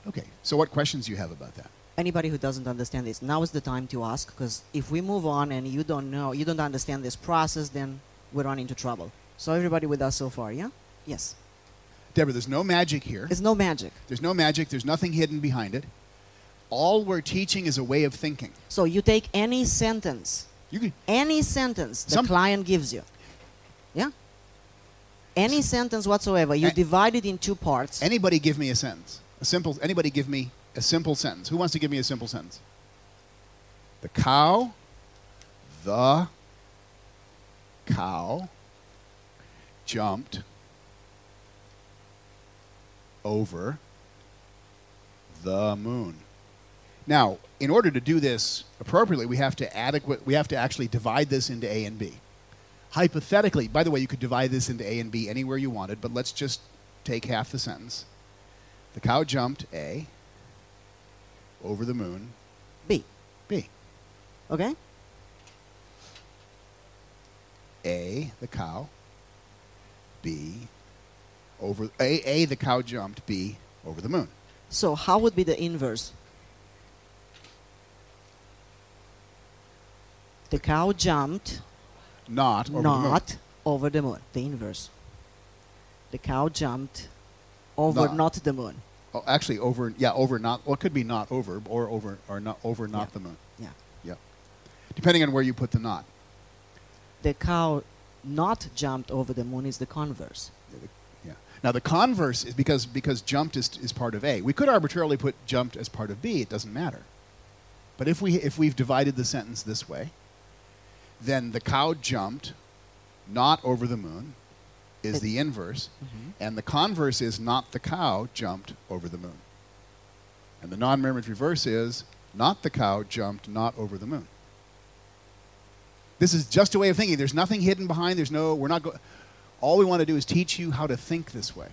Okay, so what questions do you have about that? Anybody who doesn't understand this, now is the time to ask, because if we move on and you don't know, you don't understand this process, then we run into trouble. So everybody with us so far, yeah? Yes. Deborah, there's no magic here. There's no magic. There's no magic. There's nothing hidden behind it. All we're teaching is a way of thinking. So you take any sentence, the client gives you, yeah? Any sentence whatsoever, you divide it in two parts. Anybody give me a sentence. Anybody give me a simple sentence. Who wants to give me a simple sentence? The cow jumped over the moon. Now, in order to do this appropriately, we have to actually divide this into A and B. Hypothetically, by the way, you could divide this into A and B anywhere you wanted, but let's just take half the sentence. The cow jumped A over the moon. B. B. Okay? A, the cow. B, over A, the cow jumped. B, over the moon. So how would be the inverse? The cow jumped Not over the moon. Over the moon. The inverse. The cow jumped over not the moon. Oh, actually, over not. Well, it could be not over or not over not the moon. Yeah. Yeah. Depending on where you put the not. The cow not jumped over the moon is the converse. Yeah. Now the converse is because jumped is part of A. We could arbitrarily put jumped as part of B. It doesn't matter. But if we've divided the sentence this way, then the cow jumped not over the moon is the inverse, and the converse is not the cow jumped over the moon. And the non-mirror image reverse is not the cow jumped not over the moon. This is just a way of thinking. There's nothing hidden behind. All we want to do is teach you how to think this way.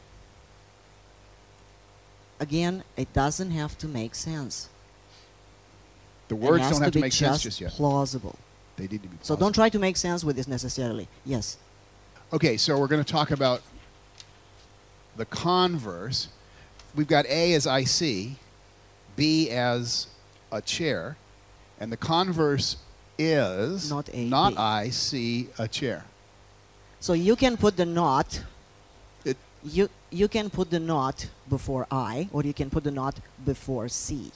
Again, it doesn't have to make sense. The words don't have to make sense just yet. Plausible. They need to be plausible. So don't try to make sense with this necessarily. Yes. Okay, so we're going to talk about the converse. We've got A as I see, B as a chair, and the converse is not I see a chair. So you can put the not. You can put the not before I, or you can put the not before C.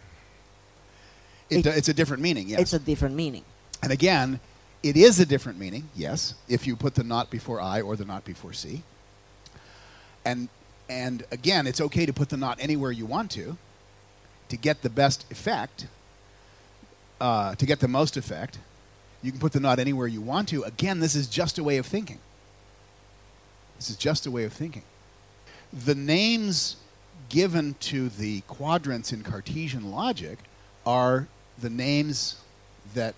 It's a different meaning, yes. It's a different meaning. And again, it is a different meaning, yes, if you put the not before I or the not before C. And again, it's okay to put the not anywhere you want to get the best effect, to get the most effect. You can put the not anywhere you want to. Again, this is just a way of thinking. This is just a way of thinking. The names given to the quadrants in Cartesian logic are the names that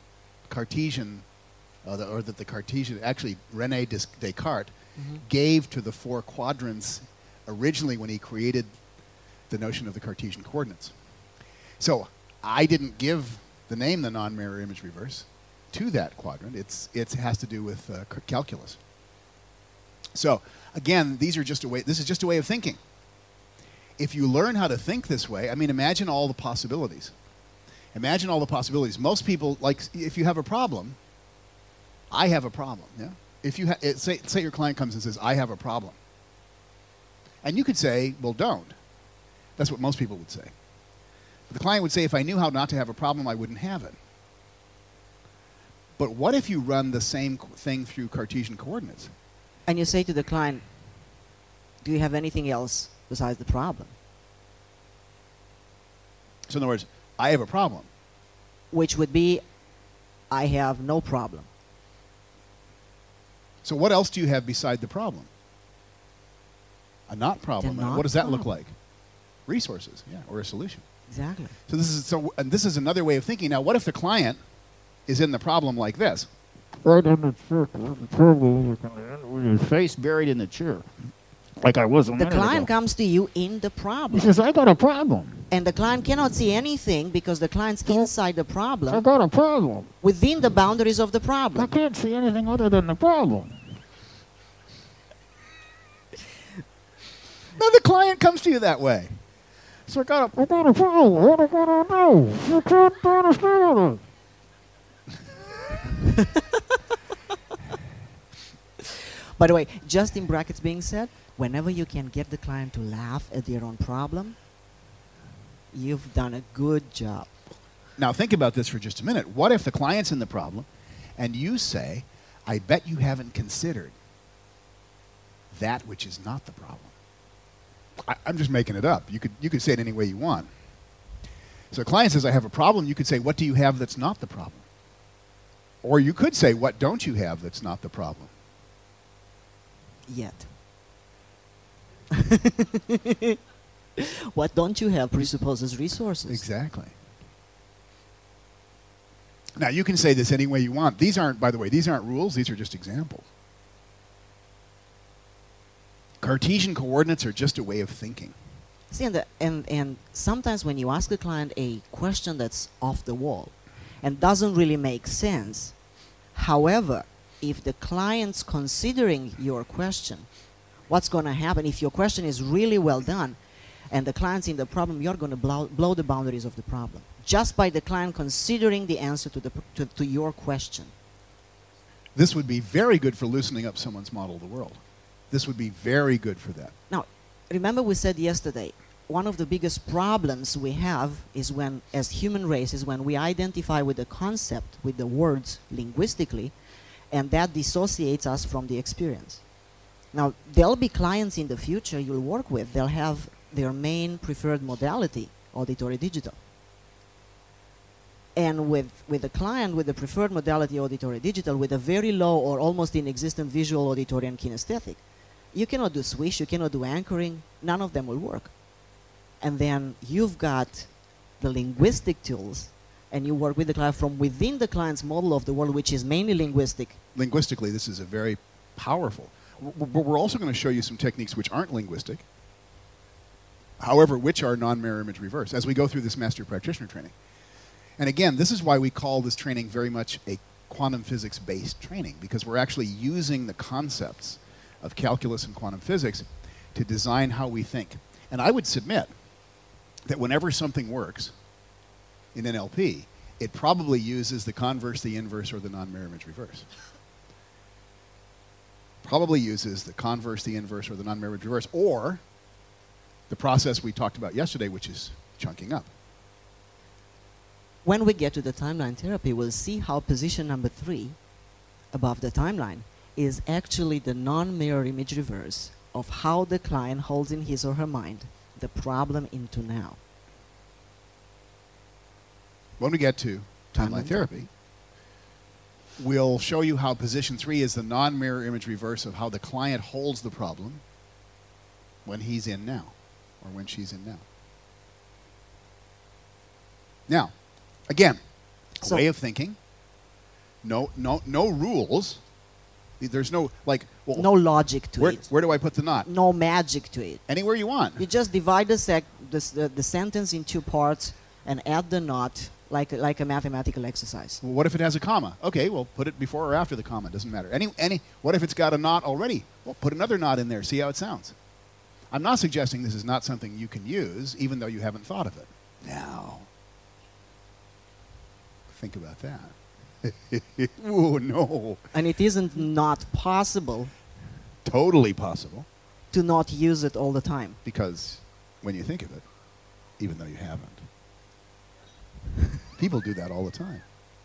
actually René Descartes gave to the four quadrants originally when he created the notion of the Cartesian coordinates. So I didn't give the name the non-mirror image reverse to that quadrant. It has to do with calculus. So again, this is just a way of thinking. If you learn how to think this way, I mean, imagine all the possibilities. Imagine all the possibilities. Most people, like, if you have a problem, I have a problem. Yeah. If you say your client comes and says, "I have a problem," and you could say, "Well, don't." That's what most people would say. But the client would say, "If I knew how not to have a problem, I wouldn't have it." But what if you run the same thing through Cartesian coordinates? And you say to the client, "Do you have anything else besides the problem?" So in other words, I have a problem. Which would be, I have no problem. So what else do you have beside the problem? A not problem. And what does that look like? Resources, yeah, or a solution. Exactly. So this is another way of thinking. Now, what if the client is in the problem like this? Right in the circle, the problem with his face buried in the chair. Like I was a minute ago. The client comes to you in the problem. He says, "I got a problem." And the client cannot see anything because the client's inside the problem. I got a problem. Within the boundaries of the problem. I can't see anything other than the problem. No, the client comes to you that way. So I got a problem. What am I gonna do? You can't understand it. By the way, just in brackets being said, whenever you can get the client to laugh at their own problem, you've done a good job. Now think about this for just a minute. What if the client's in the problem and you say, I bet you haven't considered that which is not the problem. I'm just making it up. You could say it any way you want. So a client says, I have a problem. You could say, what do you have that's not the problem? Or you could say, what don't you have that's not the problem? Yet. What don't you have presupposes resources. Exactly. Now, you can say this any way you want. These aren't, by the way, these aren't rules. These are just examples. Cartesian coordinates are just a way of thinking. See, and sometimes when you ask a client a question that's off the wall and doesn't really make sense, however, if the client's considering your question, what's going to happen if your question is really well done and the client's in the problem, you're going to blow the boundaries of the problem just by the client considering the answer to your question. This would be very good for loosening up someone's model of the world. This would be very good for that. Now, remember we said yesterday, one of the biggest problems we have is when, as human race, is when we identify with the concept, with the words linguistically, and that dissociates us from the experience. Now, there'll be clients in the future you'll work with. They'll have their main preferred modality, auditory digital. And with a client with the preferred modality, auditory digital, with a very low or almost inexistent visual, auditory, and kinesthetic, you cannot do swish, you cannot do anchoring, none of them will work. And then you've got the linguistic tools, and you work with the client from within the client's model of the world, which is mainly linguistic. Linguistically, this is a very powerful. But we're also going to show you some techniques which aren't linguistic, however, which are non-mirror image reverse, as we go through this master practitioner training. And again, this is why we call this training very much a quantum physics-based training, because we're actually using the concepts of calculus and quantum physics to design how we think. And I would submit that whenever something works in NLP, it probably uses the converse, the inverse, or the non-mirror image reverse. Probably uses the converse, the inverse, or the non-mirror image reverse, or the process we talked about yesterday, which is chunking up. When we get to the timeline therapy, we'll see how position number 3, above the timeline, is actually the non-mirror image reverse of how the client holds in his or her mind the problem into now. When we get to timeline therapy, we'll show you how position 3 is the non-mirror image reverse of how the client holds the problem when he's in now, or when she's in now. Now, again, So way of thinking, no rules. There's no, like, well, no logic to it. Where do I put the knot? No magic to it. Anywhere you want. You just divide the sentence in 2 parts and add the knot like a mathematical exercise. Well, what if it has a comma? Okay, well, put it before or after the comma. Doesn't matter. What if it's got a knot already? Well, put another knot in there. See how it sounds. I'm not suggesting this is not something you can use, even though you haven't thought of it. Now, think about that. Oh, no. And it isn't not possible Totally possible. to not use it all the time. Because when you think of it, even though you haven't, people do that all the time.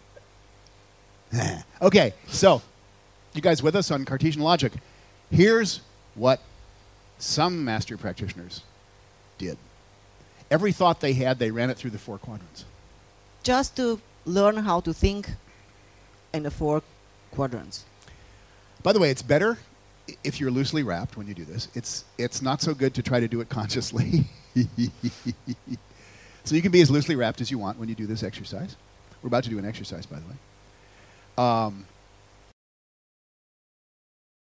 Okay, so you guys with us on Cartesian logic? Here's what some master practitioners did. Every thought they had, they ran it through the 4 quadrants. Just to learn how to think in the 4 quadrants. By the way, it's better if you're loosely wrapped when you do this. It's not so good to try to do it consciously. So you can be as loosely wrapped as you want when you do this exercise. We're about to do an exercise, by the way.